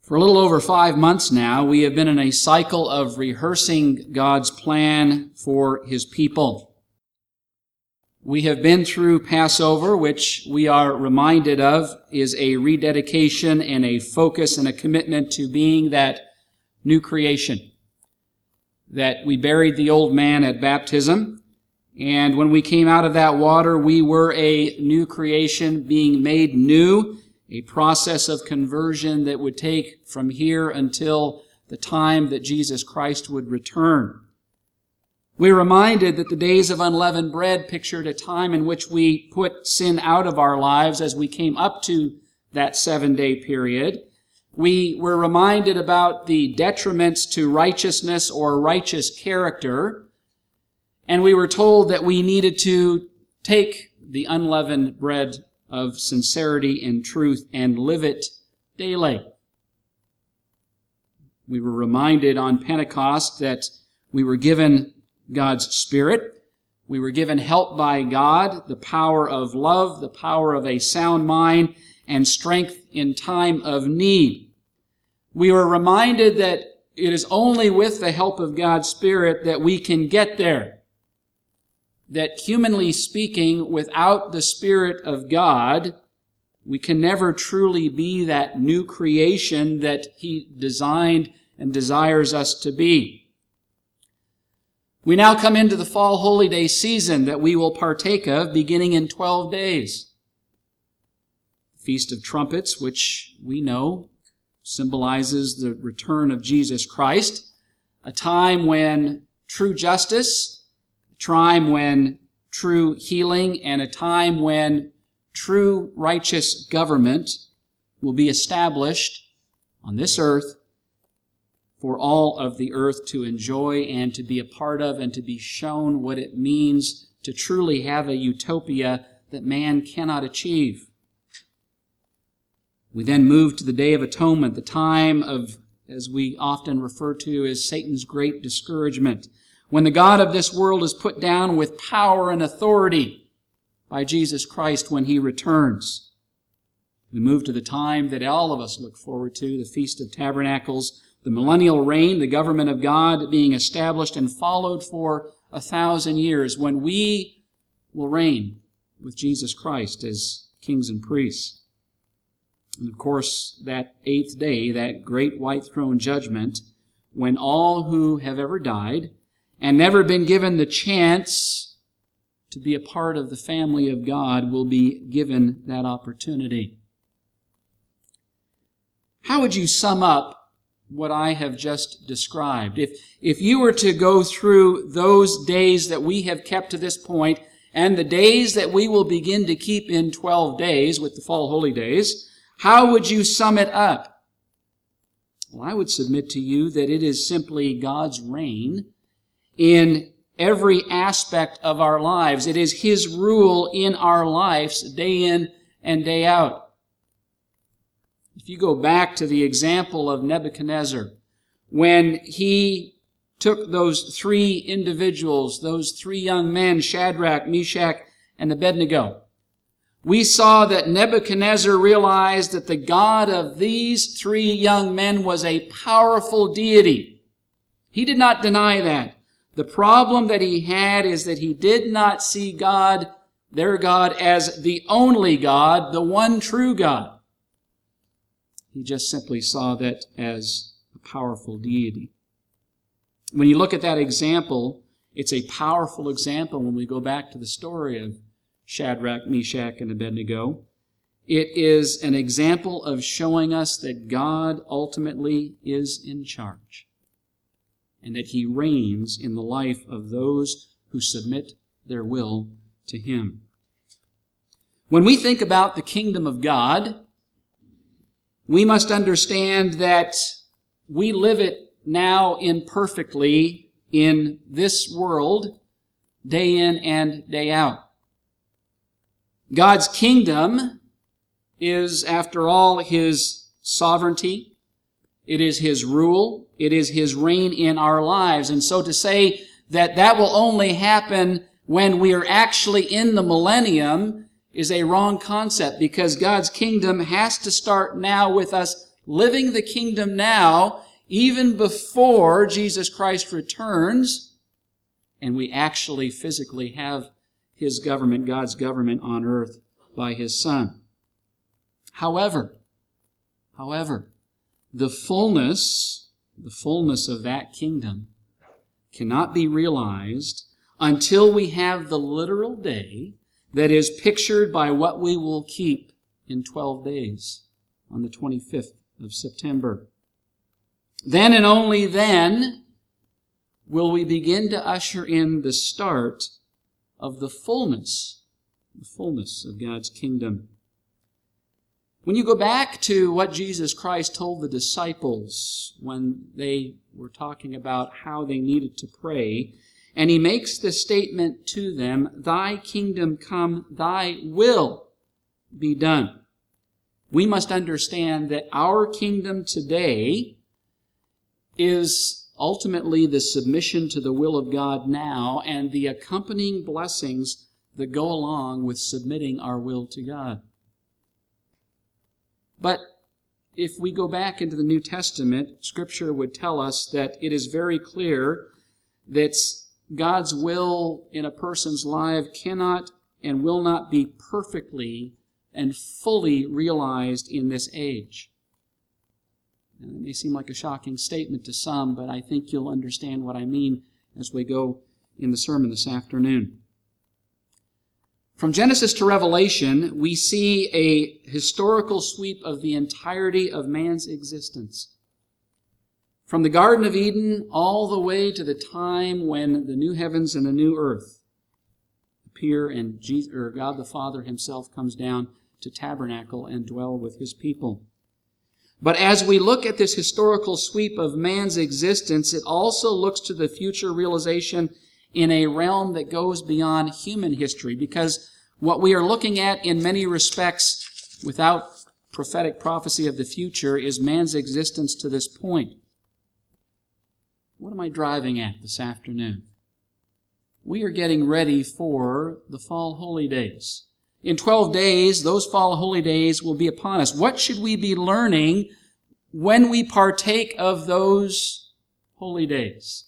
For a little over 5 months now, we have been in a cycle of rehearsing God's plan for His people. We have been through Passover, which we are reminded of is a rededication and a focus and a commitment to being that new creation. That we buried the old man at baptism, and when we came out of that water, we were a new creation being made new, a process of conversion that would take from here until the time that Jesus Christ would return. We're reminded that the days of unleavened bread pictured a time in which we put sin out of our lives as we came up to that 7-day period. We were reminded about the detriments to righteousness or righteous character, and we were told that we needed to take the unleavened bread of sincerity and truth and live it daily. We were reminded on Pentecost that we were given God's Spirit. We were given help by God, the power of love, the power of a sound mind, and strength in time of need. We were reminded that it is only with the help of God's Spirit that we can get there. That humanly speaking, without the Spirit of God, we can never truly be that new creation that He designed and desires us to be. We now come into the fall holy day season that we will partake of beginning in 12 days. Feast of Trumpets, which we know symbolizes the return of Jesus Christ, a time when true justice, a time when true healing, and a time when true righteous government will be established on this earth for all of the earth to enjoy and to be a part of and to be shown what it means to truly have a utopia that man cannot achieve. We then move to the Day of Atonement, the time of, as we often refer to as Satan's great discouragement, when the God of this world is put down with power and authority by Jesus Christ when He returns. We move to the time that all of us look forward to, the Feast of Tabernacles, the millennial reign, the government of God being established and followed for 1,000 years, when we will reign with Jesus Christ as kings and priests. And of course, that 8th day, that great white throne judgment, when all who have ever died and never been given the chance to be a part of the family of God will be given that opportunity. How would you sum up what I have just described? If you were to go through those days that we have kept to this point and the days that we will begin to keep in 12 days with the fall holy days, how would you sum it up? Well, I would submit to you that it is simply God's reign in every aspect of our lives. It is His rule in our lives day in and day out. If you go back to the example of Nebuchadnezzar, when he took those 3 individuals, those 3 young men, Shadrach, Meshach, and Abednego, we saw that Nebuchadnezzar realized that the God of these 3 young men was a powerful deity. He did not deny that. The problem that he had is that he did not see God, their God, as the only God, the one true God. He just simply saw that as a powerful deity. When you look at that example, it's a powerful example when we go back to the story of Shadrach, Meshach, and Abednego. It is an example of showing us that God ultimately is in charge, and that He reigns in the life of those who submit their will to Him. When we think about the kingdom of God, we must understand that we live it now imperfectly in this world, day in and day out. God's kingdom is, after all, His sovereignty. It is His rule. It is His reign in our lives. And so to say that will only happen when we are actually in the millennium is a wrong concept, because God's kingdom has to start now with us living the kingdom now, even before Jesus Christ returns, and we actually physically have His government, God's government on earth by His Son. However, the fullness of that kingdom cannot be realized until we have the literal day that is pictured by what we will keep in 12 days on the 25th of September. Then and only then will we begin to usher in the start of the fullness of God's kingdom. When you go back to what Jesus Christ told the disciples when they were talking about how they needed to pray, and He makes the statement to them, "Thy kingdom come, thy will be done." We must understand that our kingdom today is ultimately the submission to the will of God now and the accompanying blessings that go along with submitting our will to God. But if we go back into the New Testament, Scripture would tell us that it is very clear that God's will in a person's life cannot and will not be perfectly and fully realized in this age. And it may seem like a shocking statement to some, but I think you'll understand what I mean as we go in the sermon this afternoon. From Genesis to Revelation, we see a historical sweep of the entirety of man's existence. From the Garden of Eden all the way to the time when the new heavens and the new earth appear and God the Father Himself comes down to tabernacle and dwell with His people. But as we look at this historical sweep of man's existence, it also looks to the future realization in a realm that goes beyond human history, because what we are looking at in many respects, without prophetic prophecy of the future, is man's existence to this point. What am I driving at this afternoon? We are getting ready for the fall holy days. In 12 days, those fall holy days will be upon us. What should we be learning when we partake of those holy days?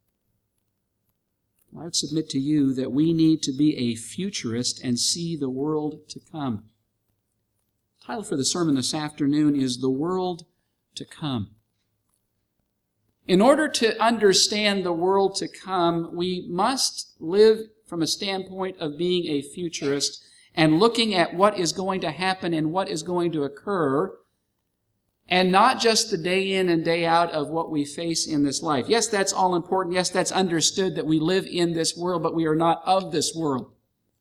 I would submit to you that we need to be a futurist and see the world to come. The title for the sermon this afternoon is The World to Come. In order to understand the world to come, we must live from a standpoint of being a futurist and looking at what is going to happen and what is going to occur, and not just the day in and day out of what we face in this life. Yes, that's all important. Yes, that's understood that we live in this world, but we are not of this world.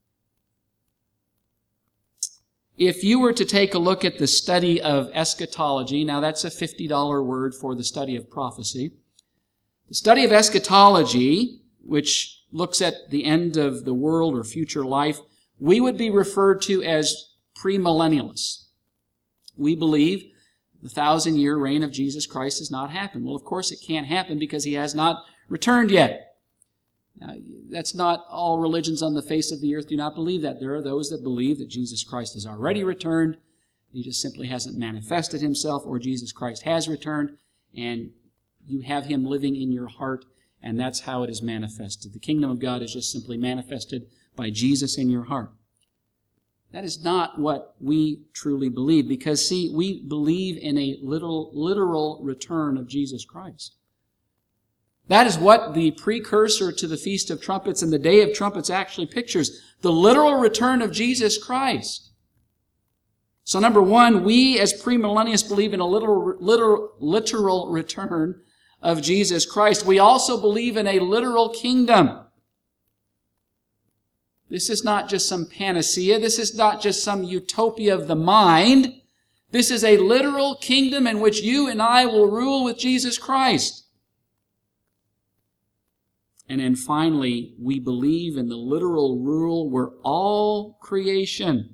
If you were to take a look at the study of eschatology, now that's a $50 word for the study of prophecy. The study of eschatology, which looks at the end of the world or future life, we would be referred to as premillennialists. We believe the 1,000-year reign of Jesus Christ has not happened. Well, of course it can't happen because He has not returned yet. Now, that's not all religions on the face of the earth do not believe that. There are those that believe that Jesus Christ has already returned. He just simply hasn't manifested Himself, or Jesus Christ has returned, and you have Him living in your heart, and that's how it is manifested. The kingdom of God is just simply manifested by Jesus in your heart. That is not what we truly believe, because, see, we believe in a literal return of Jesus Christ. That is what the precursor to the Feast of Trumpets and the Day of Trumpets actually pictures, the literal return of Jesus Christ. So number one, we as premillennialists believe in a literal return of Jesus Christ. We also believe in a literal kingdom. This is not just some panacea. This is not just some utopia of the mind. This is a literal kingdom in which you and I will rule with Jesus Christ. And then finally, we believe in the literal rule where all creation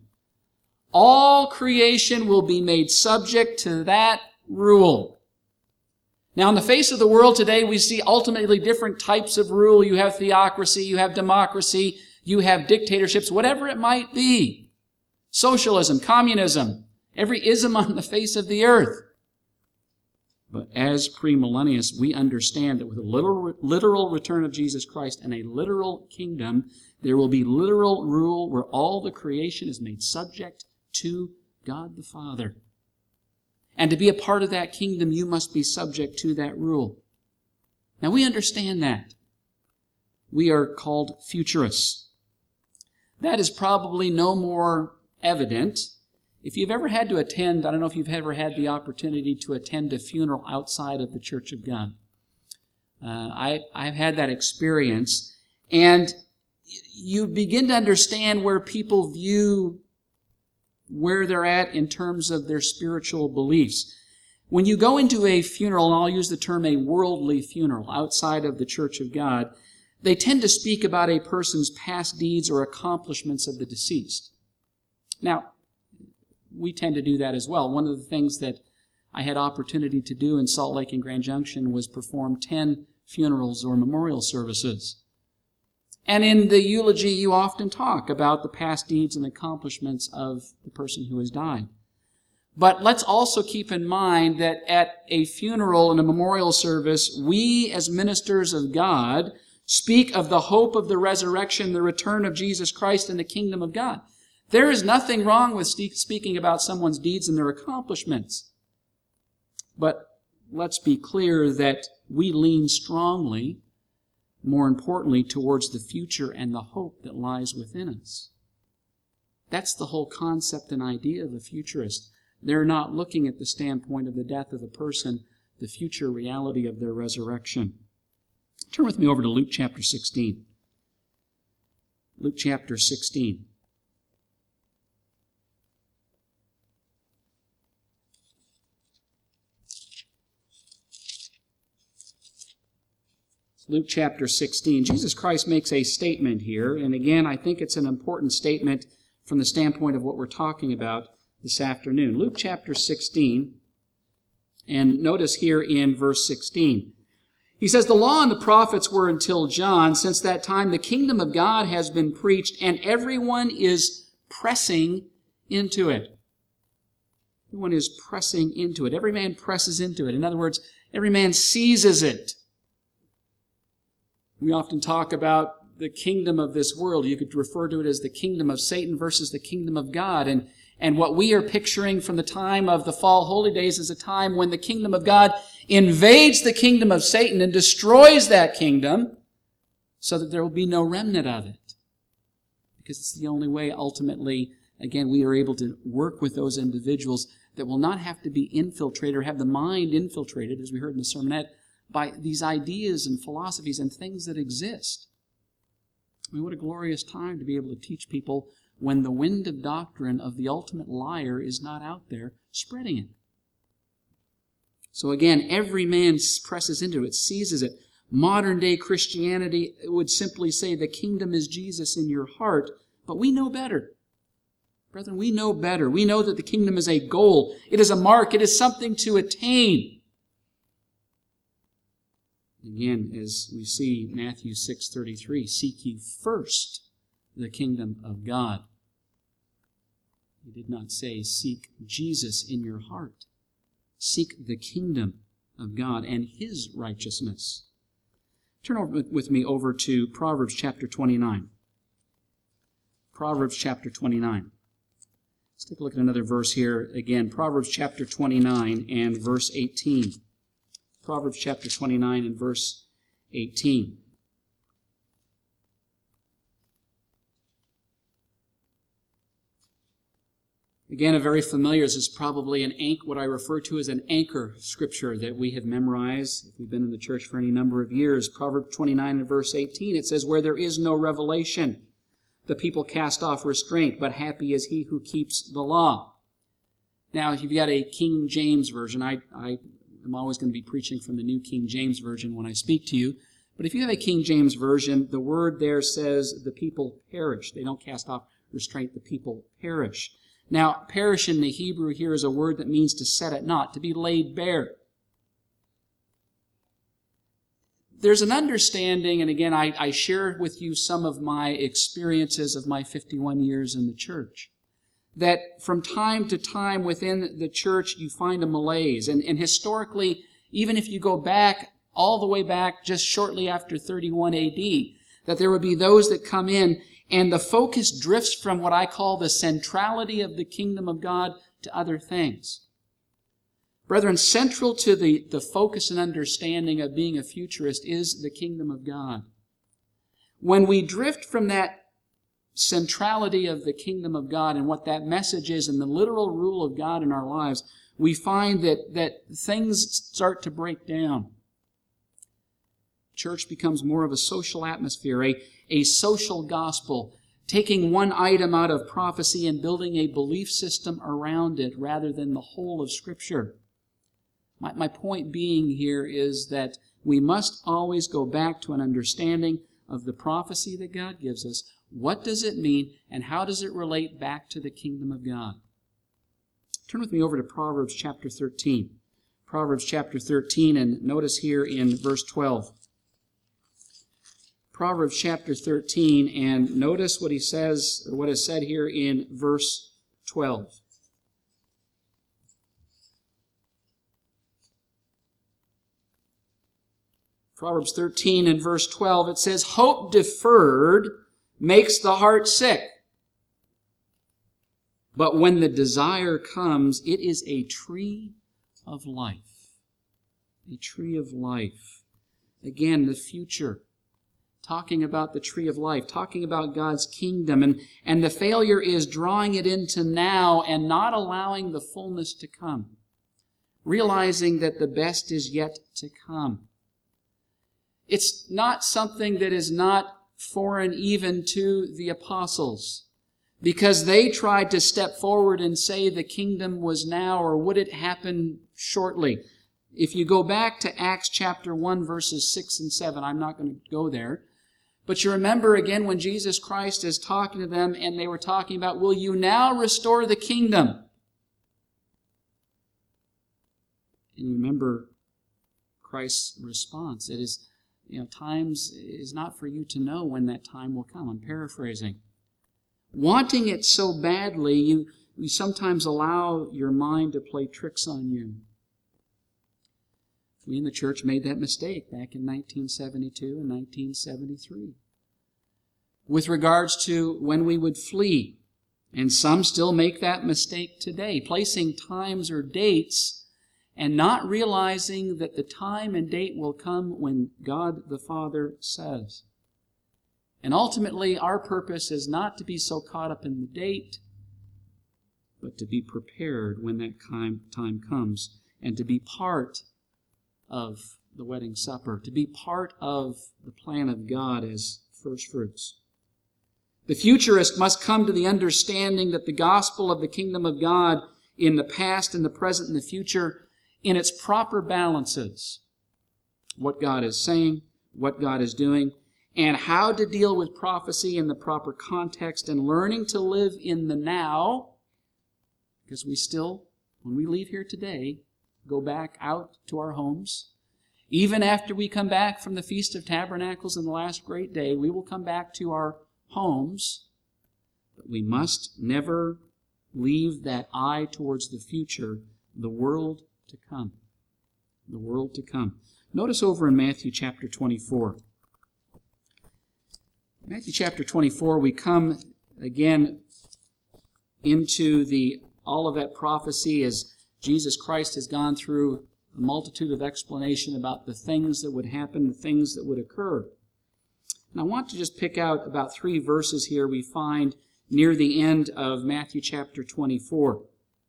will be made subject to that rule. Now, in the face of the world today, we see ultimately different types of rule. You have theocracy, you have democracy, you have dictatorships, whatever it might be. Socialism, communism, every ism on the face of the earth. But as premillennialists, we understand that with a literal return of Jesus Christ and a literal kingdom, there will be literal rule where all the creation is made subject to God the Father. And to be a part of that kingdom, you must be subject to that rule. Now we understand that. We are called futurists. That is probably no more evident. If you've ever had to attend, I don't know if you've ever had the opportunity to attend a funeral outside of the Church of God. I've had that experience, and you begin to understand where people view where they're at in terms of their spiritual beliefs. When you go into a funeral, and I'll use the term a worldly funeral outside of the Church of God, they tend to speak about a person's past deeds or accomplishments of the deceased. Now, we tend to do that as well. One of the things that I had opportunity to do in Salt Lake and Grand Junction was perform 10 funerals or memorial services. And in the eulogy, you often talk about the past deeds and accomplishments of the person who has died. But let's also keep in mind that at a funeral and a memorial service, we as ministers of God speak of the hope of the resurrection, the return of Jesus Christ, and the kingdom of God. There is nothing wrong with speaking about someone's deeds and their accomplishments. But let's be clear that we lean strongly, more importantly, towards the future and the hope that lies within us. That's the whole concept and idea of a futurist. They're not looking at the standpoint of the death of a person, the future reality of their resurrection. Turn with me over to Luke chapter 16. Luke chapter 16. Luke chapter 16. Jesus Christ makes a statement here, and again, I think it's an important statement from the standpoint of what we're talking about this afternoon. Luke chapter 16, and notice here in verse 16. He says, "The law and the prophets were until John. Since that time the kingdom of God has been preached, and everyone is pressing into it." Everyone is pressing into it. Every man presses into it. In other words, every man seizes it. We often talk about the kingdom of this world. You could refer to it as the kingdom of Satan versus the kingdom of God. And what we are picturing from the time of the fall holy days is a time when the kingdom of God invades the kingdom of Satan and destroys that kingdom so that there will be no remnant of it. Because it's the only way, ultimately, again, we are able to work with those individuals that will not have to be infiltrated or have the mind infiltrated, as we heard in the sermonette, by these ideas and philosophies and things that exist. I mean, what a glorious time to be able to teach people when the wind of doctrine of the ultimate liar is not out there spreading it. So again, every man presses into it, seizes it. Modern day Christianity would simply say the kingdom is Jesus in your heart, but we know better. Brethren, we know better. We know that the kingdom is a goal. It is a mark. It is something to attain. Again, as we see Matthew 6:33, "Seek ye first the kingdom of God." He did not say, seek Jesus in your heart. Seek the kingdom of God and His righteousness. Turn over with me over to Proverbs chapter 29. Proverbs chapter 29. Let's take a look at another verse here. Again, Proverbs chapter 29 and verse 18. Proverbs chapter 29 and verse 18. Again, a very familiar, this is probably what I refer to as an anchor scripture that we have memorized if we've been in the church for any number of years. Proverbs 29 and verse 18, it says, "Where there is no revelation, the people cast off restraint, but happy is he who keeps the law." Now, if you've got a King James Version, I'm always going to be preaching from the New King James Version when I speak to you. But if you have a King James Version, the word there says the people perish. They don't cast off restraint, the people perish. Now, perish in the Hebrew here is a word that means to set at naught, to be laid bare. There's an understanding, and again, I share with you some of my experiences of my 51 years in the church, that from time to time within the church you find a malaise. And historically, even if you go back, all the way back just shortly after 31 AD, that there would be those that come in and the focus drifts from what I call the centrality of the kingdom of God to other things. Brethren, central to the focus and understanding of being a futurist is the kingdom of God. When we drift from that centrality of the kingdom of God and what that message is and the literal rule of God in our lives, we find that things start to break down. Church becomes more of a social atmosphere, a social gospel, taking one item out of prophecy and building a belief system around it rather than the whole of Scripture. My point being here is that we must always go back to an understanding of the prophecy that God gives us. What does it mean, and how does it relate back to the kingdom of God? Turn with me over to Proverbs chapter 13. Proverbs chapter 13, and notice here in verse 12. Proverbs chapter 13, and notice what he says, or what is said here in verse 12. Proverbs 13 and verse 12, it says, "Hope deferred makes the heart sick, but when the desire comes, it is a tree of life." A tree of life. Again, the future. Talking about the tree of life, talking about God's kingdom, and the failure is drawing it into now and not allowing the fullness to come. Realizing that the best is yet to come. It's not something that is not foreign even to the apostles, because they tried to step forward and say the kingdom was now, or would it happen shortly. If you go back to Acts chapter 1, verses 6 and 7, I'm not going to go there, but you remember again when Jesus Christ is talking to them and they were talking about, will you now restore the kingdom? And you remember Christ's response. It is, times is not for you to know when that time will come. I'm paraphrasing. Wanting it so badly, you sometimes allow your mind to play tricks on you. We in the church made that mistake back in 1972 and 1973. With regards to when we would flee, and some still make that mistake today, placing times or dates and not realizing that the time and date will come when God the Father says. And ultimately, our purpose is not to be so caught up in the date, but to be prepared when that time comes, and to be part of the wedding supper, to be part of the plan of God as first fruits. The futurist must come to the understanding that the gospel of the kingdom of God in the past, in the present, and the future, in its proper balances, what God is saying, what God is doing, and how to deal with prophecy in the proper context, and learning to live in the now, because we still, when we leave here today, go back out to our homes. Even after we come back from the Feast of Tabernacles in the last great day, we will come back to our homes, but we must never leave that eye towards the future, the world to come. The world to come. Notice over in Matthew chapter 24. Matthew chapter 24, we come again into the Olivet prophecy as Jesus Christ has gone through a multitude of explanation about the things that would happen, the things that would occur. And I want to just pick out about 3 verses here we find near the end of Matthew chapter 24.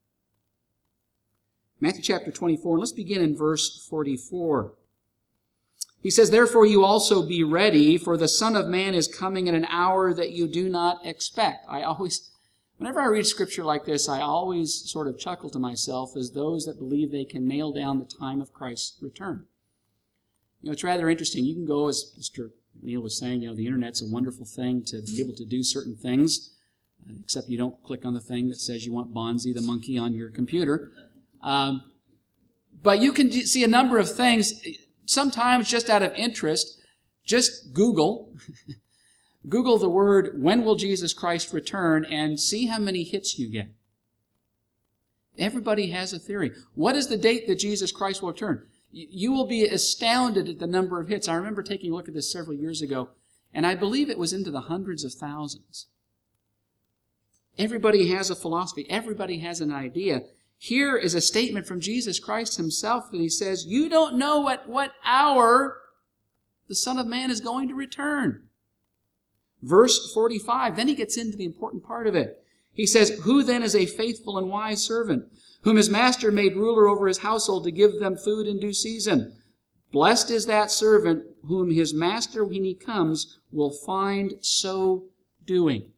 Matthew chapter 24, and let's begin in verse 44. He says, "Therefore you also be ready, for the Son of Man is coming in an hour that you do not expect." Whenever I read scripture like this, I always sort of chuckle to myself as those that believe they can nail down the time of Christ's return. It's rather interesting. You can go, as Mr. Neil was saying, the internet's a wonderful thing to be able to do certain things, except you don't click on the thing that says you want Bonzi the monkey on your computer. But you can see a number of things, sometimes just out of interest. Just Google the word, "When will Jesus Christ return?" and see how many hits you get. Everybody has a theory. What is the date that Jesus Christ will return? You will be astounded at the number of hits. I remember taking a look at this several years ago, and I believe it was into the hundreds of thousands. Everybody has a philosophy. Everybody has an idea. Here is a statement from Jesus Christ himself that he says, you don't know at what hour the Son of Man is going to return. Verse 45, then he gets into the important part of it. He says, who then is a faithful and wise servant, whom his master made ruler over his household to give them food in due season? Blessed is that servant whom his master, when he comes, will find so doing.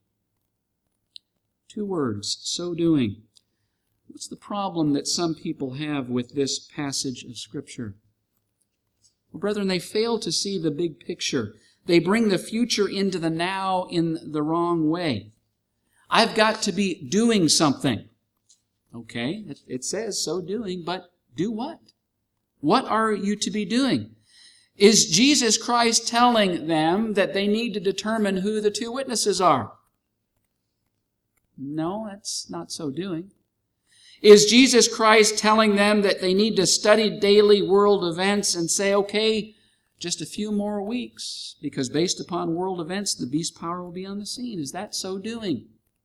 2 words, so doing. What's the problem that some people have with this passage of Scripture? Well, brethren, they fail to see the big picture. They bring the future into the now in the wrong way. I've got to be doing something. Okay, it says so doing, but do what? What are you to be doing? Is Jesus Christ telling them that they need to determine who the 2 witnesses are? No, that's not so doing. Is Jesus Christ telling them that they need to study daily world events and say, okay, just a few more weeks, because based upon world events, the beast power will be on the scene? Is that so doing?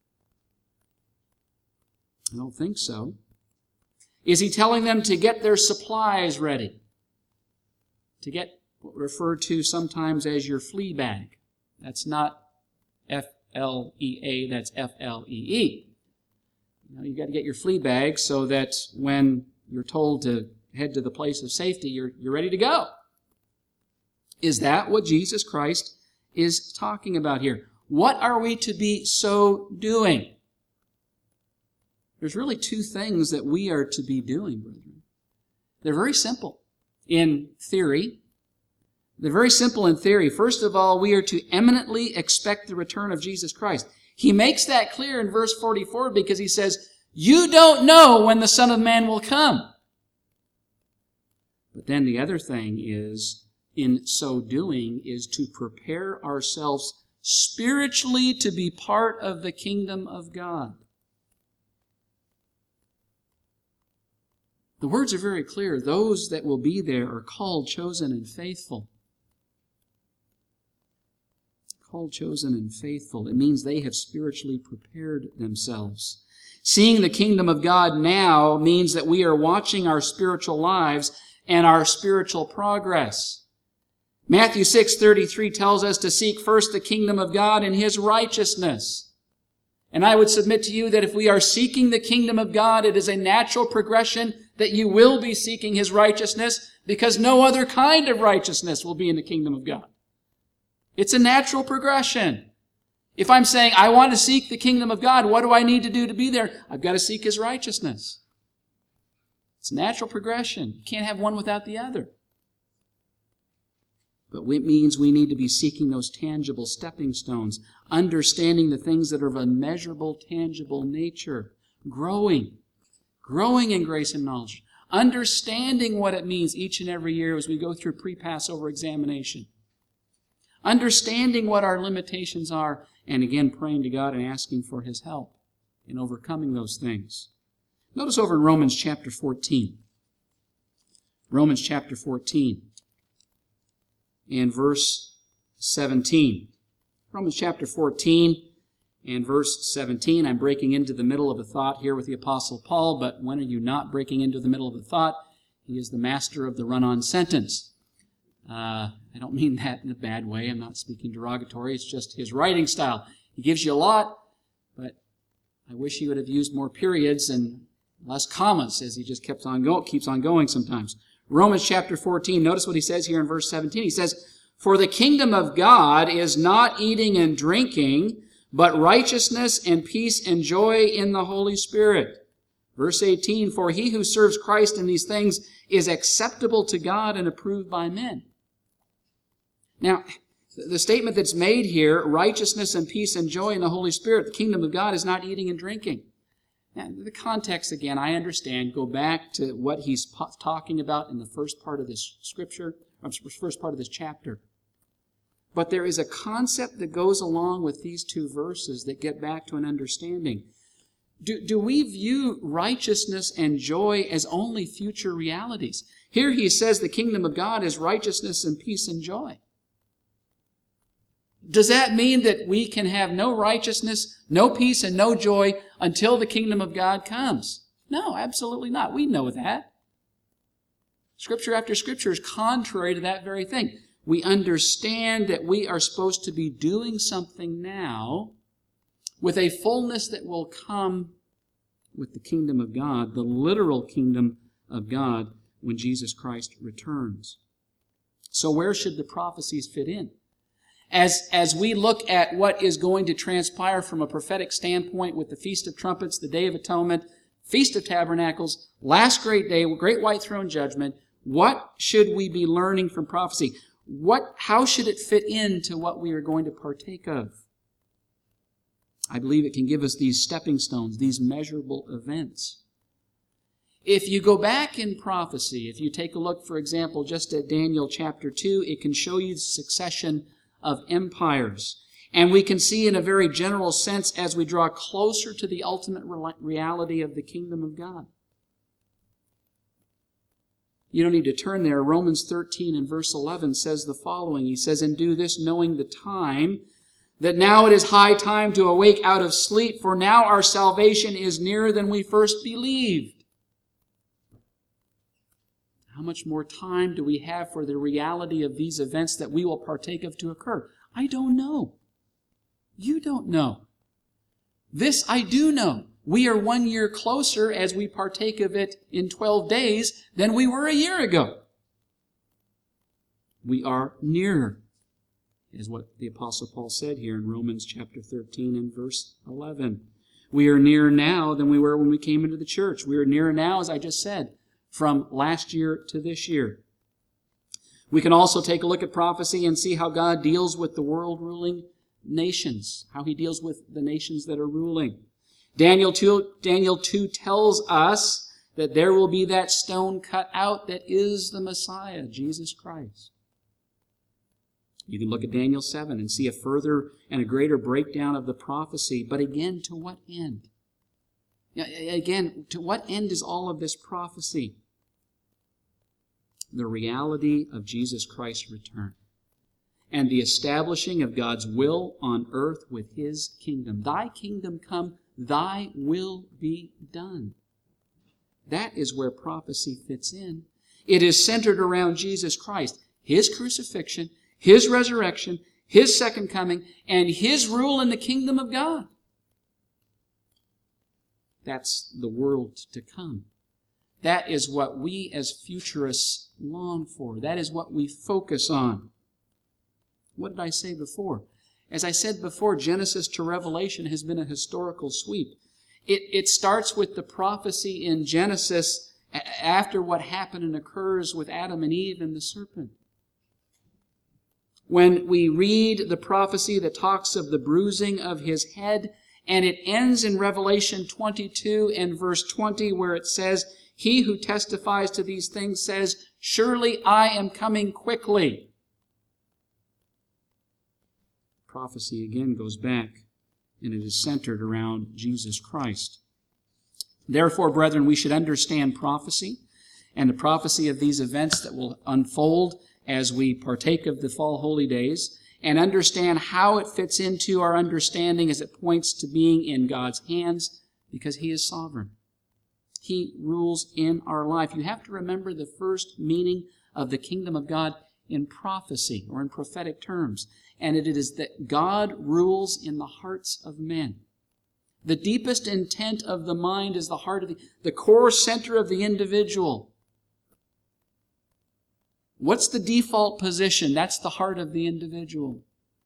I don't think so. Is he telling them to get their supplies ready? To get what referred to sometimes as your flea bag. That's not F-L-E-A, that's F-L-E-E. You got to get your flea bag so that when you're told to head to the place of safety, you're ready to go. Is that what Jesus Christ is talking about here? What are we to be so doing? There's really 2 things that we are to be doing, brethren. They're very simple in theory. They're very simple in theory. First of all, we are to eminently expect the return of Jesus Christ. He makes that clear in verse 44 because he says, you don't know when the Son of Man will come. But then the other thing is, in so doing, is to prepare ourselves spiritually to be part of the kingdom of God. The words are very clear. Those that will be there are called, chosen, and faithful. Called, chosen, and faithful. It means they have spiritually prepared themselves. Seeing the kingdom of God now means that we are watching our spiritual lives and our spiritual progress. Matthew 6:33 tells us to seek first the kingdom of God and His righteousness. And I would submit to you that if we are seeking the kingdom of God, it is a natural progression that you will be seeking His righteousness, because no other kind of righteousness will be in the kingdom of God. It's a natural progression. If I'm saying, I want to seek the kingdom of God, what do I need to do to be there? I've got to seek His righteousness. It's a natural progression. You can't have one without the other. But it means we need to be seeking those tangible stepping stones, understanding the things that are of a measurable, tangible nature, growing in grace and knowledge, understanding what it means each and every year as we go through pre-Passover examination, understanding what our limitations are, and again praying to God and asking for His help in overcoming those things. Notice over in Romans chapter 14. Romans chapter 14 and verse 17. Romans chapter 14 and verse 17. I'm breaking into the middle of a thought here with the Apostle Paul, but when are you not breaking into the middle of a thought? He is the master of the run-on sentence. I don't mean that in a bad way. I'm not speaking derogatory. It's just his writing style. He gives you a lot, but I wish he would have used more periods and less commas as he just keeps on going sometimes. Romans chapter 14, notice what he says here in verse 17. He says, for the kingdom of God is not eating and drinking, but righteousness and peace and joy in the Holy Spirit. Verse 18, for he who serves Christ in these things is acceptable to God and approved by men. Now, the statement that's made here, righteousness and peace and joy in the Holy Spirit, the kingdom of God is not eating and drinking. Now, the context, again, I understand, go back to what he's talking about in the first part of this scripture, or first part of this chapter. But there is a concept that goes along with these 2 verses that get back to an understanding. Do we view righteousness and joy as only future realities? Here he says the kingdom of God is righteousness and peace and joy. Does that mean that we can have no righteousness, no peace, and no joy until the kingdom of God comes? No, absolutely not. We know that. Scripture after Scripture is contrary to that very thing. We understand that we are supposed to be doing something now with a fullness that will come with the kingdom of God, the literal kingdom of God, when Jesus Christ returns. So where should the prophecies fit in? As we look at what is going to transpire from a prophetic standpoint with the Feast of Trumpets, the Day of Atonement, Feast of Tabernacles, last great day, great white throne judgment, what should we be learning from prophecy? How should it fit into what we are going to partake of? I believe it can give us these stepping stones, these measurable events. If you go back in prophecy, if you take a look, for example, just at Daniel chapter 2, it can show you the succession of empires. And we can see in a very general sense as we draw closer to the ultimate reality of the kingdom of God. You don't need to turn there. Romans 13 and verse 11 says the following. He says, "And do this knowing the time, that now it is high time to awake out of sleep, for now our salvation is nearer than we first believed." How much more time do we have for the reality of these events that we will partake of to occur? I don't know. You don't know. This I do know. We are 1 year closer as we partake of it in 12 days than we were a year ago. We are nearer, is what the Apostle Paul said here in Romans chapter 13 and verse 11. We are nearer now than we were when we came into the church. We are nearer now, as I just said, from last year to this year. We can also take a look at prophecy and see how God deals with the world-ruling nations, how he deals with the nations that are ruling. Daniel 2 tells us that there will be that stone cut out that is the Messiah, Jesus Christ. You can look at Daniel 7 and see a further and a greater breakdown of the prophecy. But again, to what end? Again, to what end is all of this prophecy? The reality of Jesus Christ's return and the establishing of God's will on earth with his kingdom. Thy kingdom come, thy will be done. That is where prophecy fits in. It is centered around Jesus Christ, his crucifixion, his resurrection, his second coming, and his rule in the kingdom of God. That's the world to come. That is what we as futurists long for. That is what we focus on. What did I say before? As I said before, Genesis to Revelation has been a historical sweep. It starts with the prophecy in Genesis after what happened and occurs with Adam and Eve and the serpent. When we read the prophecy that talks of the bruising of his head, and it ends in Revelation 22 and verse 20 where it says, "He who testifies to these things says, 'Surely I am coming quickly.'" Prophecy again goes back, and it is centered around Jesus Christ. Therefore, brethren, we should understand prophecy and the prophecy of these events that will unfold as we partake of the fall holy days, and understand how it fits into our understanding as it points to being in God's hands, because he is sovereign. He rules in our life. You have to remember the first meaning of the kingdom of God in prophecy or in prophetic terms, and it is that God rules in the hearts of men. The deepest intent of the mind is the heart of the core center of the individual. What's the default position? That's the heart of the individual.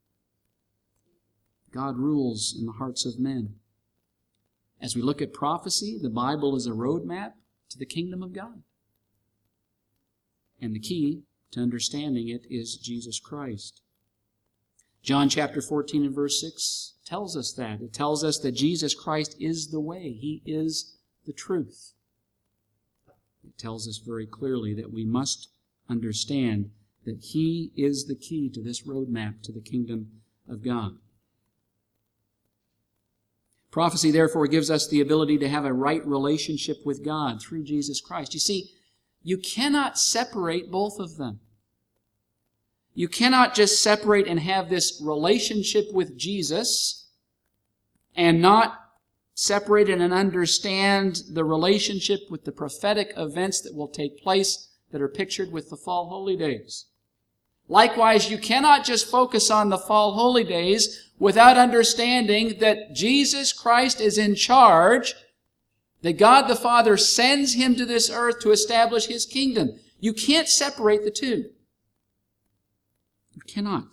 God rules in the hearts of men. As we look at prophecy, the Bible is a roadmap to the kingdom of God. And the key to understanding it is Jesus Christ. John chapter 14 and verse 6 tells us that. It tells us that Jesus Christ is the way. He is the truth. It tells us very clearly that we must understand that he is the key to this roadmap to the kingdom of God. Prophecy, therefore, gives us the ability to have a right relationship with God through Jesus Christ. You see, you cannot separate both of them. You cannot just separate and have this relationship with Jesus and not separate and understand the relationship with the prophetic events that will take place that are pictured with the fall holy days. Likewise, you cannot just focus on the fall holy days without understanding that Jesus Christ is in charge, that God the Father sends Him to this earth to establish His kingdom. You can't separate the two. You cannot.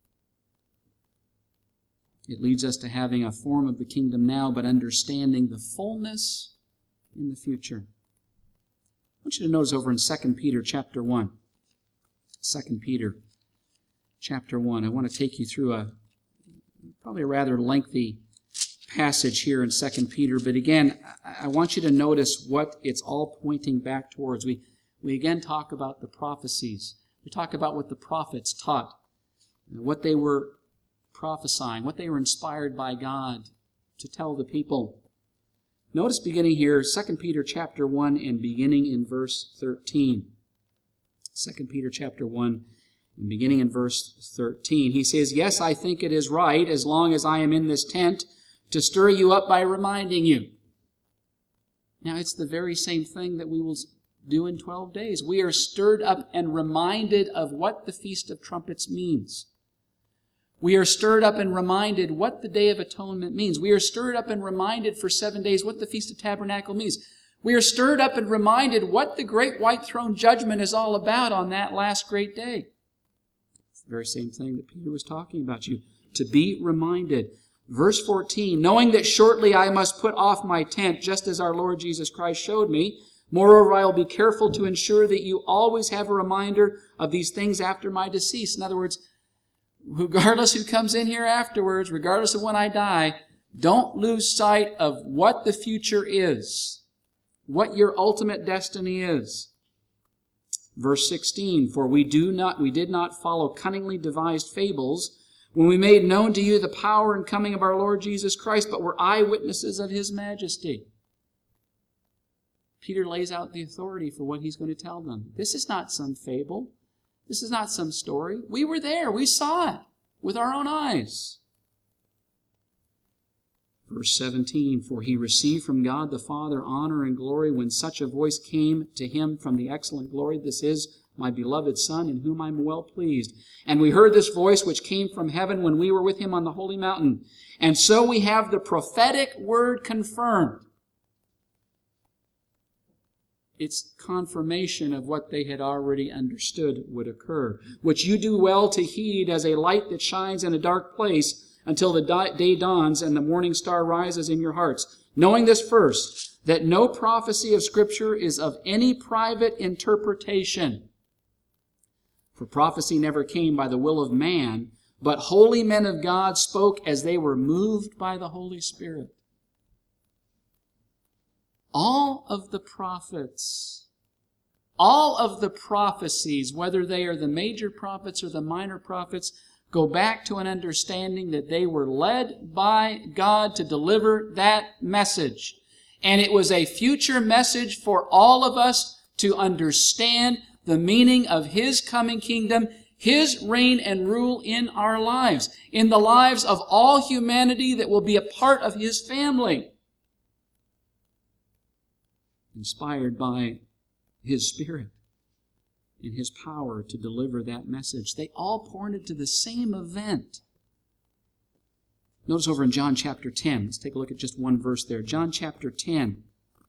It leads us to having a form of the kingdom now, but understanding the fullness in the future. I want you to notice over in 2 Peter chapter 1. 2 Peter chapter 1. I want to take you through probably a rather lengthy passage here in 2 Peter. But again, I want you to notice what it's all pointing back towards. We again talk about the prophecies. We talk about what the prophets taught, what they were prophesying, what they were inspired by God to tell the people. Notice beginning here, 2 Peter chapter 1 and beginning in verse 13. 2 Peter chapter 1 and beginning in verse 13. He says, "Yes, I think it is right, as long as I am in this tent, to stir you up by reminding you." Now, it's the very same thing that we will do in 12 days. We are stirred up and reminded of what the Feast of Trumpets means. We are stirred up and reminded what the Day of Atonement means. We are stirred up and reminded for 7 days what the Feast of Tabernacle means. We are stirred up and reminded what the great white throne judgment is all about on that last great day. It's the very same thing that Peter was talking about, you to be reminded. Verse 14, "Knowing that shortly I must put off my tent, just as our Lord Jesus Christ showed me. Moreover, I will be careful to ensure that you always have a reminder of these things after my decease." In other words, regardless who comes in here afterwards, regardless of when I die, don't lose sight of what the future is, what your ultimate destiny is. Verse 16, "For we did not follow cunningly devised fables when we made known to you the power and coming of our Lord Jesus Christ, but were eyewitnesses of His majesty." Peter lays out the authority for what he's going to tell them. This is not some fable. This is not some story. We were there. We saw it with our own eyes. Verse 17, "For he received from God the Father honor and glory when such a voice came to him from the excellent glory, 'This is my beloved Son, in whom I am well pleased.' And we heard this voice which came from heaven when we were with him on the holy mountain. And so we have the prophetic word confirmed." It's confirmation of what they had already understood would occur, "which you do well to heed as a light that shines in a dark place until the day dawns and the morning star rises in your hearts. Knowing this first, that no prophecy of Scripture is of any private interpretation. For prophecy never came by the will of man, but holy men of God spoke as they were moved by the Holy Spirit." All of the prophets, all of the prophecies, whether they are the major prophets or the minor prophets, go back to an understanding that they were led by God to deliver that message. And it was a future message for all of us to understand the meaning of His coming kingdom, His reign and rule in our lives, in the lives of all humanity that will be a part of His family. Inspired by His Spirit and His power to deliver that message. They all pointed to the same event. Notice over in John chapter 10. Let's take a look at just one verse there. John chapter 10.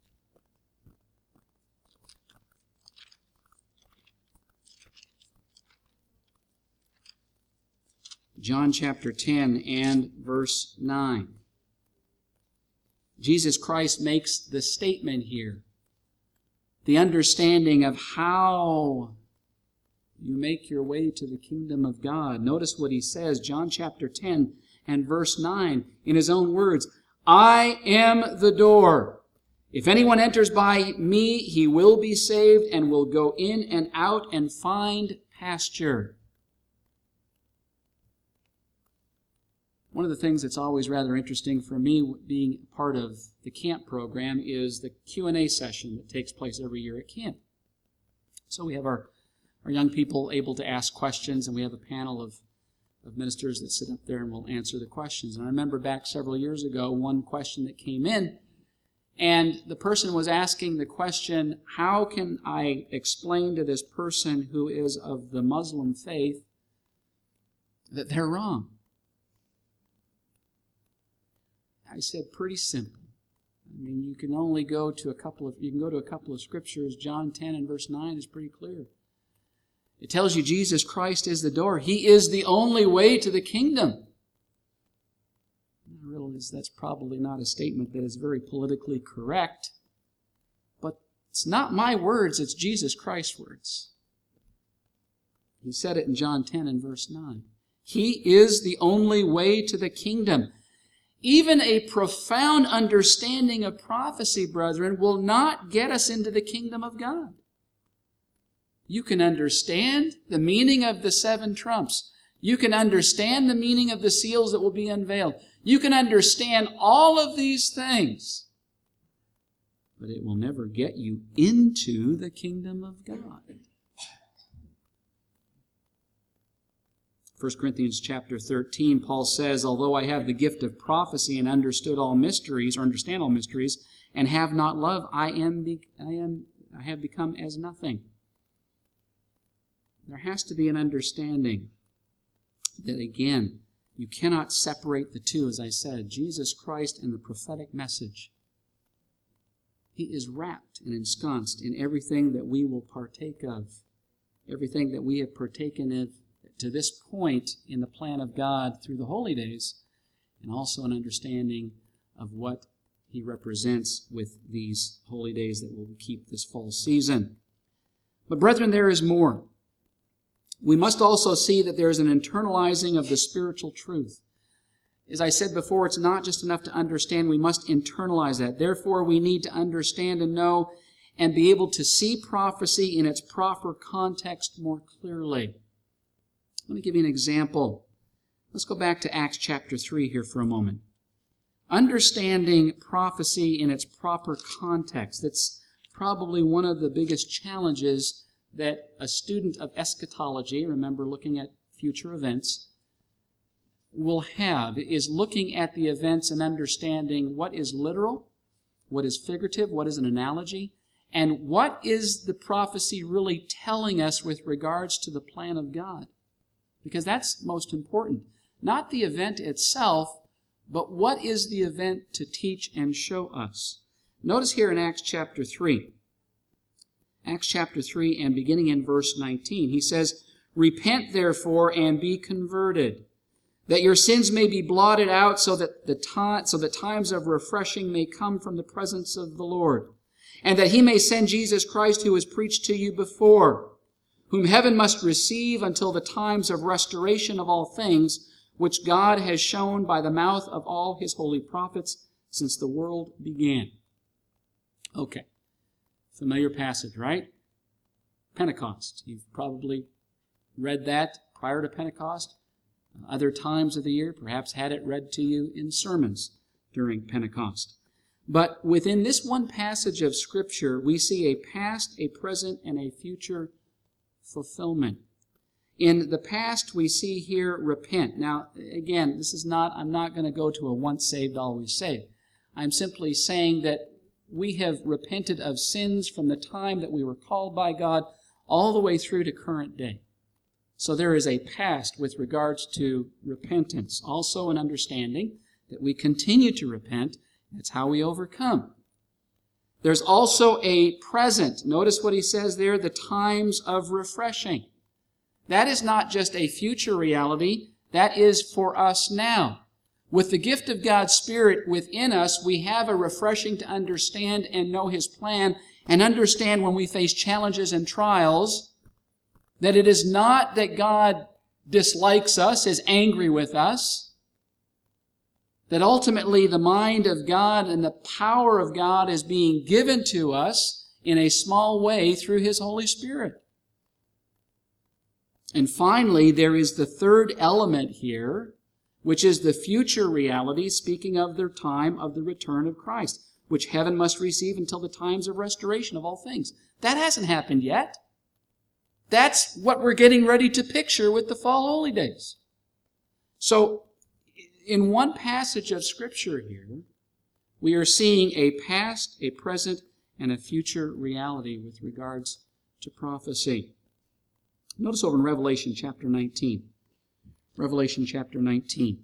John chapter 10 and verse 9. Jesus Christ makes the statement here. The understanding of how you make your way to the kingdom of God. Notice what He says, John chapter 10 and verse 9, in His own words, "I am the door. If anyone enters by me, he will be saved and will go in and out and find pasture." I One of the things that's always rather interesting for me being part of the camp program is the Q&A session that takes place every year at camp. So we have our young people able to ask questions, and we have a panel of ministers that sit up there and will answer the questions. And I remember back several years ago, one question that came in, and the person was asking the question, how can I explain to this person who is of the Muslim faith that they're wrong? I said, pretty simple. I mean, you can go to a couple of scriptures. John 10 and verse 9 is pretty clear. It tells you Jesus Christ is the door. He is the only way to the kingdom. I realize that's probably not a statement that is very politically correct, but it's not my words, it's Jesus Christ's words. He said it in John 10 and verse 9. He is the only way to the kingdom. Even a profound understanding of prophecy, brethren, will not get us into the kingdom of God. You can understand the meaning of the 7 trumps. You can understand the meaning of the seals that will be unveiled. You can understand all of these things. But it will never get you into the kingdom of God. 1 Corinthians chapter 13, Paul says, although I have the gift of prophecy and understand all mysteries, and have not love, I have become as nothing. There has to be an understanding that, again, you cannot separate the two, as I said, Jesus Christ and the prophetic message. He is wrapped and ensconced in everything that we will partake of, everything that we have partaken of to this point in the plan of God through the holy days, and also an understanding of what He represents with these holy days that we'll keep this fall season. But brethren, there is more. We must also see that there is an internalizing of the spiritual truth. As I said before, it's not just enough to understand, we must internalize that. Therefore, we need to understand and know and be able to see prophecy in its proper context more clearly. Let me give you an example. Let's go back to Acts chapter 3 here for a moment. Understanding prophecy in its proper context. That's probably one of the biggest challenges that a student of eschatology, remember looking at future events, will have, is looking at the events and understanding what is literal, what is figurative, what is an analogy, and what is the prophecy really telling us with regards to the plan of God. Because that's most important. Not the event itself, but what is the event to teach and show us. Notice here in Acts chapter 3. Acts chapter 3 and beginning in verse 19, he says, repent therefore and be converted, that your sins may be blotted out, so that times of refreshing may come from the presence of the Lord, and that He may send Jesus Christ, who was preached to you before, whom heaven must receive until the times of restoration of all things, which God has shown by the mouth of all His holy prophets since the world began. Okay. Familiar passage, right? Pentecost. You've probably read that prior to Pentecost. Other times of the year, perhaps had it read to you in sermons during Pentecost. But within this one passage of Scripture, we see a past, a present, and a future fulfillment. In the past, we see here, repent. Now, again, I'm not going to go to a once saved, always saved. I'm simply saying that we have repented of sins from the time that we were called by God all the way through to current day. So there is a past with regards to repentance. Also an understanding that we continue to repent. That's how we overcome. There's also a present. Notice what he says there, the times of refreshing. That is not just a future reality. That is for us now. With the gift of God's Spirit within us, we have a refreshing to understand and know His plan and understand when we face challenges and trials that it is not that God dislikes us, is angry with us, that ultimately the mind of God and the power of God is being given to us in a small way through His Holy Spirit. And finally, there is the third element here, which is the future reality, speaking of the time of the return of Christ, which heaven must receive until the times of restoration of all things. That hasn't happened yet. That's what we're getting ready to picture with the fall holy days. So, in one passage of Scripture here, we are seeing a past, a present, and a future reality with regards to prophecy. Notice over in Revelation chapter 19. Revelation chapter 19.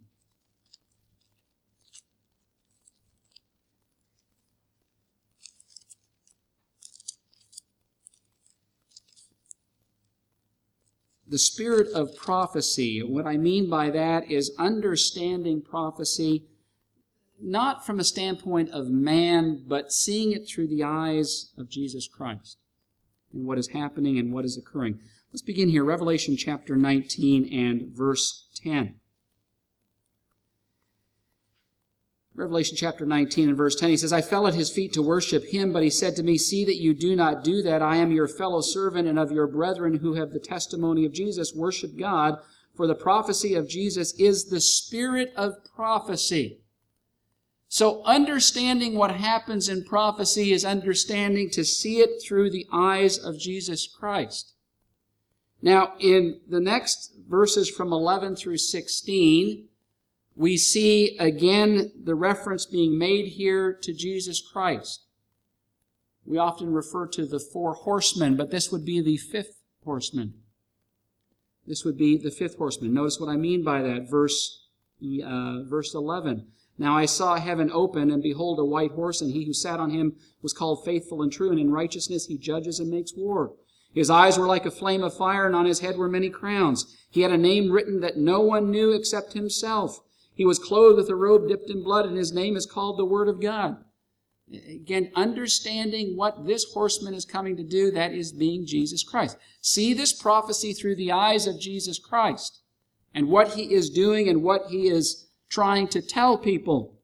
The spirit of prophecy, what I mean by that is understanding prophecy not from a standpoint of man, but seeing it through the eyes of Jesus Christ and what is happening and what is occurring. Let's begin here, Revelation chapter 19 and verse 10. Revelation chapter 19 and verse 10, he says, I fell at his feet to worship him, but he said to me, see that you do not do that. I am your fellow servant and of your brethren who have the testimony of Jesus. Worship God, for the prophecy of Jesus is the spirit of prophecy. So understanding what happens in prophecy is understanding to see it through the eyes of Jesus Christ. Now, in the next verses from 11 through 16, we see again the reference being made here to Jesus Christ. We often refer to the four horsemen, but this would be the fifth horseman. This would be the fifth horseman. Notice what I mean by that. Verse 11. Now I saw heaven open, and behold, a white horse, and he who sat on him was called Faithful and True, and in righteousness he judges and makes war. His eyes were like a flame of fire, and on his head were many crowns. He had a name written that no one knew except himself. He was clothed with a robe dipped in blood, and his name is called the Word of God. Again, understanding what this horseman is coming to do, that is being Jesus Christ. See this prophecy through the eyes of Jesus Christ and what he is doing and what he is trying to tell people.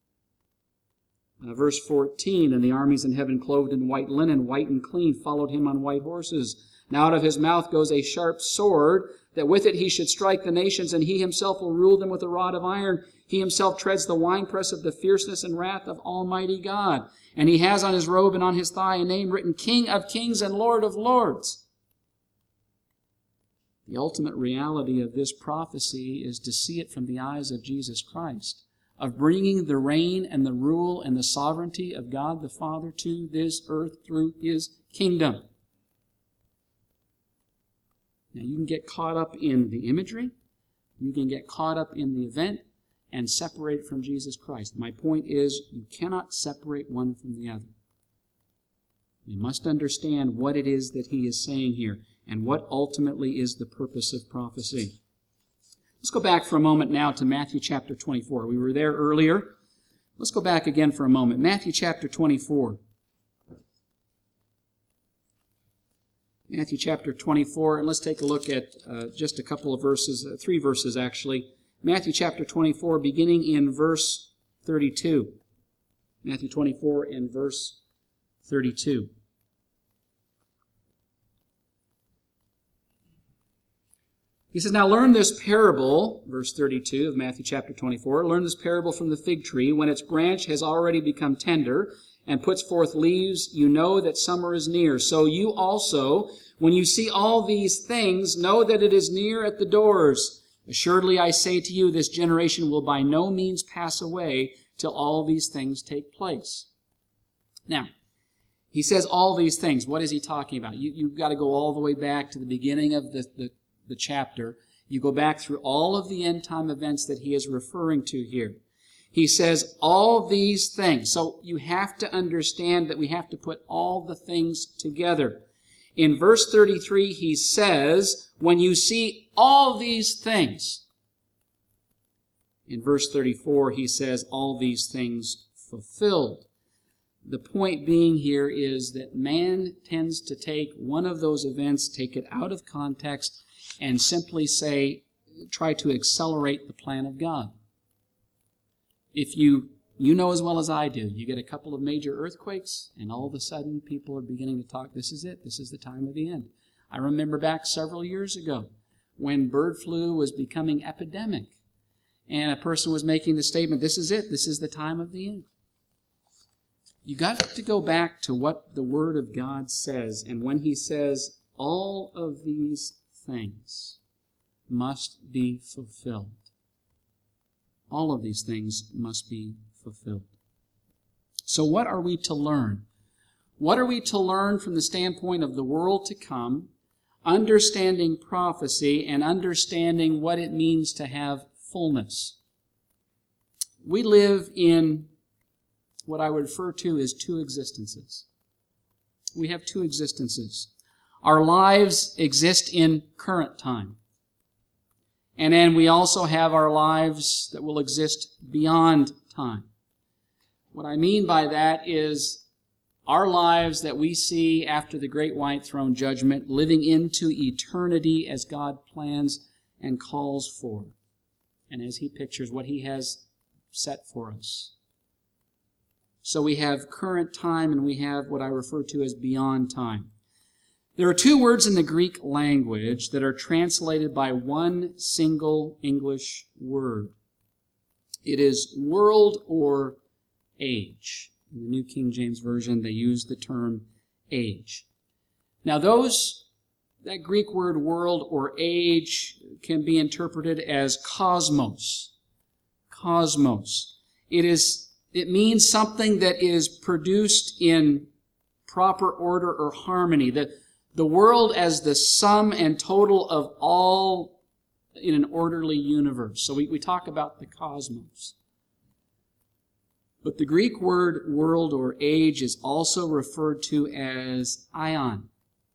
Verse 14, and the armies in heaven clothed in white linen, white and clean, followed him on white horses. Now out of his mouth goes a sharp sword, that with it he should strike the nations, and he himself will rule them with a rod of iron. He himself treads the winepress of the fierceness and wrath of Almighty God. And he has on his robe and on his thigh a name written, King of Kings and Lord of Lords. The ultimate reality of this prophecy is to see it from the eyes of Jesus Christ, of bringing the reign and the rule and the sovereignty of God the Father to this earth through his kingdom. Now, you can get caught up in the imagery, you can get caught up in the event, and separate it from Jesus Christ. My point is, you cannot separate one from the other. You must understand what it is that he is saying here, and what ultimately is the purpose of prophecy. Let's go back for a moment now to Matthew chapter 24. We were there earlier. Let's go back again for a moment. Matthew chapter 24. Matthew chapter 24, and let's take a look at just a couple of verses, 3 verses actually. Matthew chapter 24, beginning in verse 32. Matthew 24 and verse 32. He says, now learn this parable, verse 32 of Matthew chapter 24, learn this parable from the fig tree. When its branch has already become tender and puts forth leaves, you know that summer is near. So you also, when you see all these things, know that it is near at the doors. Assuredly I say to you, this generation will by no means pass away till all these things take place. Now, he says all these things. What is he talking about? You've got to go all the way back to the beginning of the chapter. You go back through all of the end time events that he is referring to here. He says all these things. So you have to understand that we have to put all the things together. In verse 33, he says, when you see all these things. In verse 34, he says, all these things fulfilled. The point being here is that man tends to take one of those events, take it out of context, and simply try to accelerate the plan of God. If you know as well as I do, you get a couple of major earthquakes, and all of a sudden people are beginning to talk, this is it, this is the time of the end. I remember back several years ago when bird flu was becoming epidemic, and a person was making the statement, this is it, this is the time of the end. You got to go back to what the Word of God says, and when He says, all of these things must be fulfilled. All of these things must be fulfilled. So what are we to learn? What are we to learn from the standpoint of the world to come, understanding prophecy and understanding what it means to have fullness? We live in what I would refer to as two existences. We have two existences. Our lives exist in current time. And then we also have our lives that will exist beyond time. What I mean by that is our lives that we see after the great white throne judgment, living into eternity as God plans and calls for, and as He pictures what He has set for us. So we have current time and we have what I refer to as beyond time. There are two words in the Greek language that are translated by one single English word. It is world or age. In the New King James Version, they use the term age. Now that Greek word world or age can be interpreted as cosmos. Cosmos. It means something that is produced in proper order or harmony. The world as the sum and total of all in an orderly universe. So we talk about the cosmos. But the Greek word world or age is also referred to as aion.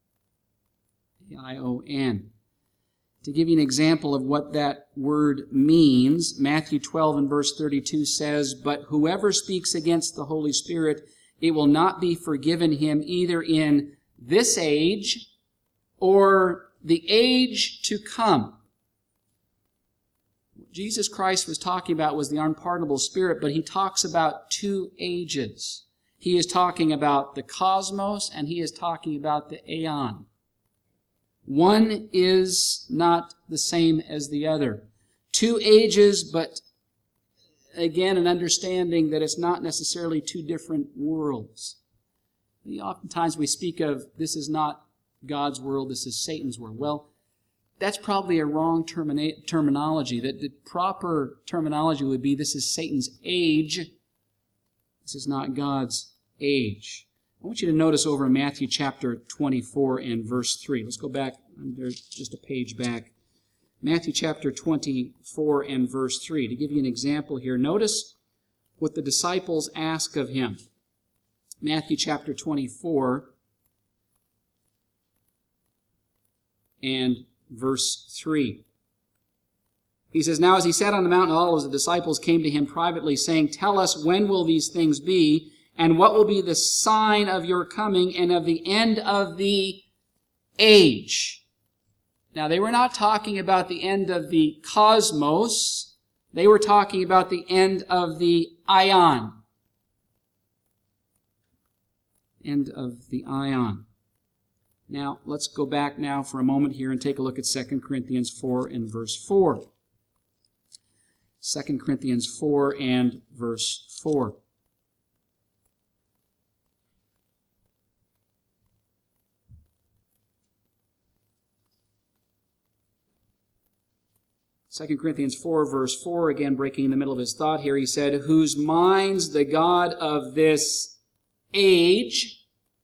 A-I-O-N. To give you an example of what that word means, Matthew 12 and verse 32 says, "But whoever speaks against the Holy Spirit, it will not be forgiven him either in this age or the age to come." What Jesus Christ was talking about was the unpardonable spirit, but He talks about two ages. He is talking about the cosmos and He is talking about the aeon. One is not the same as the other. Two ages, but again, an understanding that it's not necessarily two different worlds. Oftentimes we speak of, this is not God's world, this is Satan's world. Well, that's probably a wrong terminology. That the proper terminology would be, this is Satan's age. This is not God's age. I want you to notice over in Matthew chapter 24 and verse 3. Let's go back, there's just a page back. Matthew chapter 24 and verse 3. To give you an example here, notice what the disciples ask of Him. Matthew chapter 24 and verse 3. He says, "Now as He sat on the Mount of Olives, the disciples came to Him privately, saying, 'Tell us, when will these things be? And what will be the sign of your coming and of the end of the age?'" Now, they were not talking about the end of the cosmos. They were talking about the end of the aion. End of the aion. Now, let's go back now for a moment here and take a look at 2 Corinthians 4 and verse 4. 2 Corinthians 4 and verse 4. Second Corinthians 4, verse 4, again breaking in the middle of his thought here, he said, "Whose minds the God of this age,"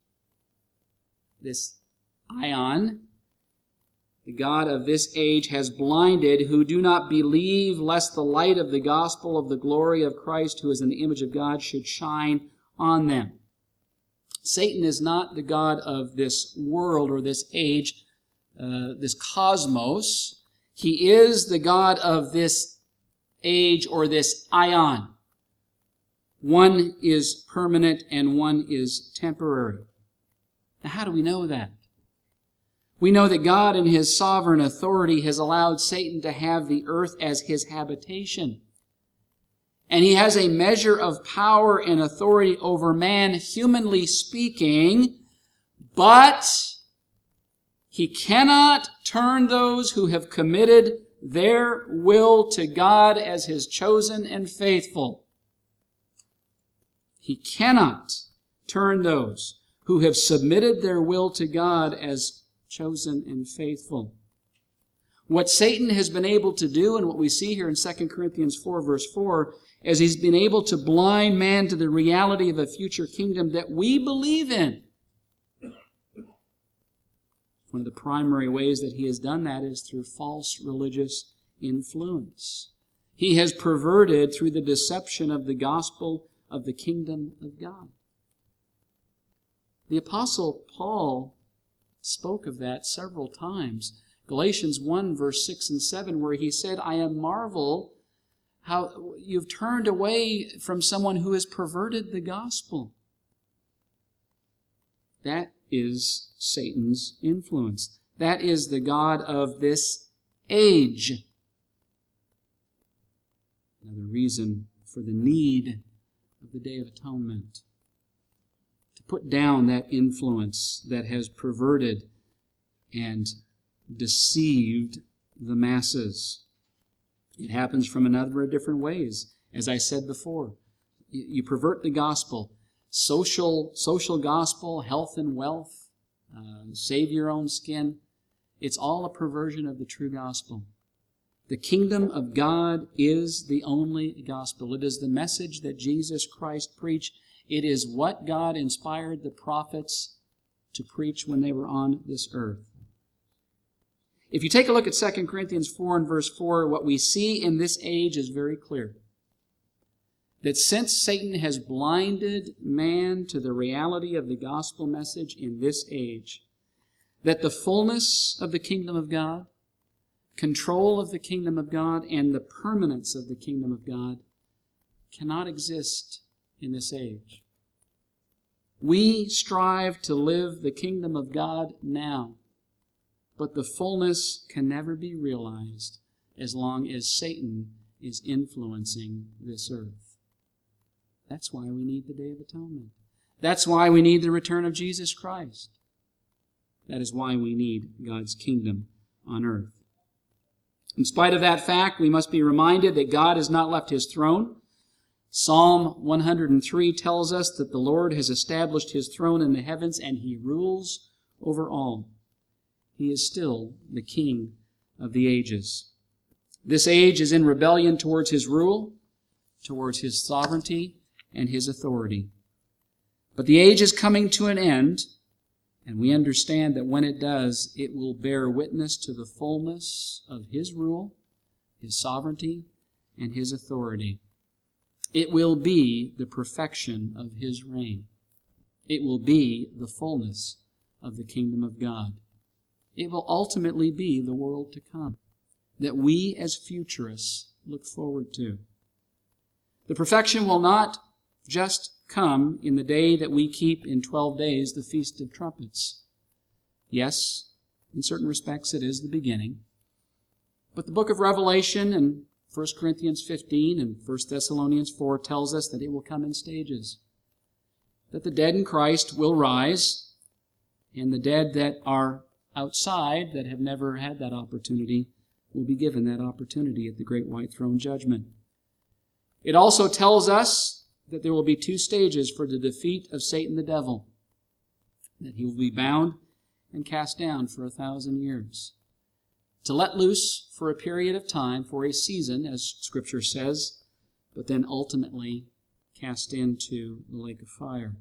this aion, "the God of this age has blinded, who do not believe, lest the light of the gospel of the glory of Christ, who is in the image of God, should shine on them." Satan is not the God of this world or this age, this cosmos. He is the God of this age or this aion. One is permanent and one is temporary. Now, how do we know that? We know that God in His sovereign authority has allowed Satan to have the earth as his habitation. And he has a measure of power and authority over man, humanly speaking, but he cannot turn those who have committed their will to God as his chosen and faithful. He cannot turn those who have submitted their will to God as chosen and faithful. What Satan has been able to do, and what we see here in 2 Corinthians 4, verse 4, is he's been able to blind man to the reality of a future kingdom that we believe in. One of the primary ways that he has done that is through false religious influence. He has perverted through the deception of the gospel of the kingdom of God. The Apostle Paul spoke of that several times. Galatians 1, verse 6 and 7, where he said, I am marvel how you've turned away from someone who has perverted the gospel. That is Satan's influence. That is the god of this age. Another reason for the need of the Day of Atonement. To put down that influence that has perverted and deceived the masses. It happens from a number of different ways. As I said before, you pervert the gospel. Social gospel, health and wealth, save your own skin. It's all a perversion of the true gospel. The kingdom of God is the only gospel. It is the message that Jesus Christ preached. It is what God inspired the prophets to preach when they were on this earth. If you take a look at 2 Corinthians 4 and verse 4, what we see in this age is very clear. That since Satan has blinded man to the reality of the gospel message in this age, that the fullness of the kingdom of God, control of the kingdom of God, and the permanence of the kingdom of God cannot exist in this age. We strive to live the kingdom of God now, but the fullness can never be realized as long as Satan is influencing this earth. That's why we need the Day of Atonement. That's why we need the return of Jesus Christ. That is why we need God's kingdom on earth. In spite of that fact, we must be reminded that God has not left his throne. Psalm 103 tells us that the Lord has established his throne in the heavens and he rules over all. He is still the King of the ages. This age is in rebellion towards his rule, towards his sovereignty, and his authority. But the age is coming to an end, and we understand that when it does, it will bear witness to the fullness of his rule, his sovereignty, and his authority. It will be the perfection of his reign. It will be the fullness of the kingdom of God. It will ultimately be the world to come that we as futurists look forward to. The perfection will not just come in the day that we keep in 12 days, the Feast of Trumpets. Yes, in certain respects it is the beginning. But the book of Revelation and 1 Corinthians 15 and 1 Thessalonians 4 tells us that it will come in stages. That the dead in Christ will rise, and the dead that are outside, that have never had that opportunity, will be given that opportunity at the great white throne judgment. It also tells us that there will be 2 stages for the defeat of Satan the devil. That he will be bound and cast down for 1,000 years. To let loose for a period of time, for a season, as Scripture says, but then ultimately cast into the lake of fire.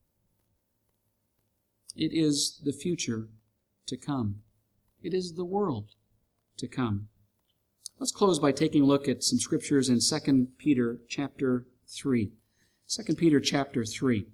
It is the future to come. It is the world to come. Let's close by taking a look at some scriptures in 2 Peter chapter 3. 2 Peter chapter 3.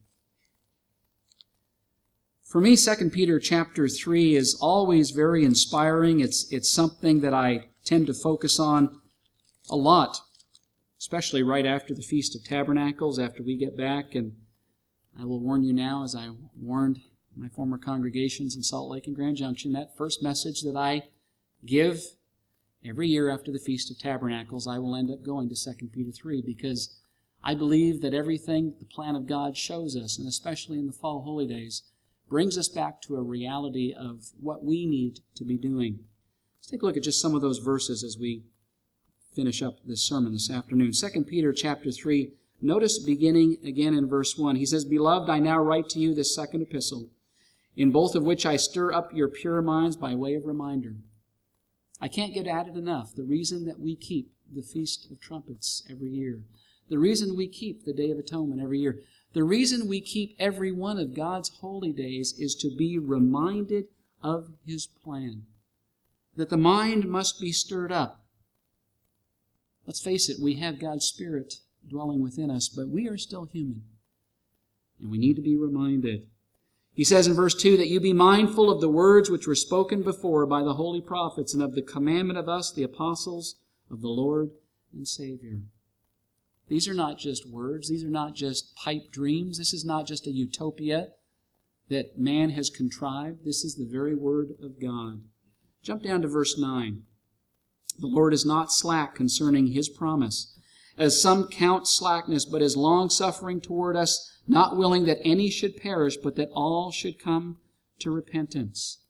For me, 2 Peter chapter 3 is always very inspiring. It's something that I tend to focus on a lot, especially right after the Feast of Tabernacles, after we get back. And I will warn you now, as I warned my former congregations in Salt Lake and Grand Junction, that first message that I give every year after the Feast of Tabernacles, I will end up going to 2 Peter 3, because I believe that everything the plan of God shows us, and especially in the fall holy days, brings us back to a reality of what we need to be doing. Let's take a look at just some of those verses as we finish up this sermon this afternoon. 2 Peter chapter 3, notice beginning again in verse 1. He says, Beloved, I now write to you this second epistle, in both of which I stir up your pure minds by way of reminder. I can't get at it enough. The reason that we keep the Feast of Trumpets every year, the reason we keep the Day of Atonement every year, the reason we keep every one of God's holy days is to be reminded of His plan. That the mind must be stirred up. Let's face it, we have God's Spirit dwelling within us, but we are still human. And we need to be reminded. He says in verse 2, that you be mindful of the words which were spoken before by the holy prophets, and of the commandment of us, the apostles of the Lord and Savior. These are not just words. These are not just pipe dreams. This is not just a utopia that man has contrived. This is the very word of God. Jump down to verse 9. The Lord is not slack concerning His promise, as some count slackness, but is long-suffering toward us, not willing that any should perish, but that all should come to repentance.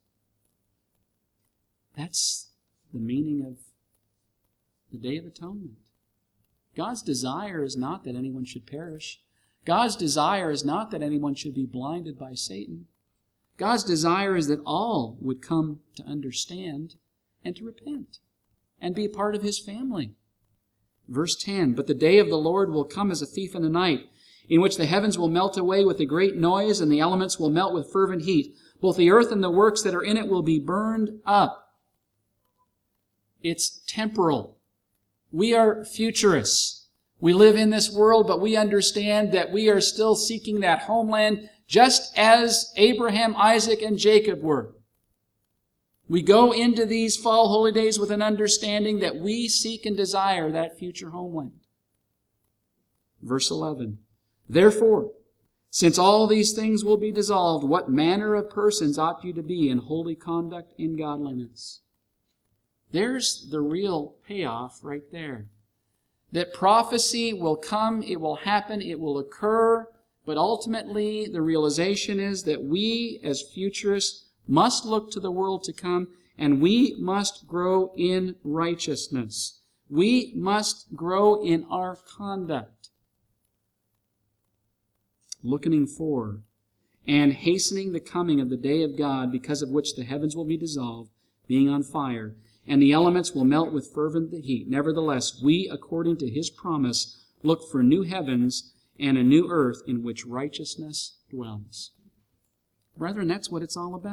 That's the meaning of the Day of Atonement. God's desire is not that anyone should perish. God's desire is not that anyone should be blinded by Satan. God's desire is that all would come to understand and to repent and be a part of His family. Verse 10, But the day of the Lord will come as a thief in the night, in which the heavens will melt away with a great noise, and the elements will melt with fervent heat. Both the earth and the works that are in it will be burned up. It's temporal. We are futurists. We live in this world, but we understand that we are still seeking that homeland just as Abraham, Isaac, and Jacob were. We go into these fall holy days with an understanding that we seek and desire that future homeland. Verse 11, Therefore, since all these things will be dissolved, what manner of persons ought you to be in holy conduct in godliness? There's the real payoff right there. That prophecy will come, it will happen, it will occur, but ultimately the realization is that we as futurists must look to the world to come, and we must grow in righteousness. We must grow in our conduct. Looking for and hastening the coming of the day of God, because of which the heavens will be dissolved, being on fire, and the elements will melt with fervent heat. Nevertheless, we, according to His promise, look for new heavens and a new earth in which righteousness dwells. Brethren, that's what it's all about.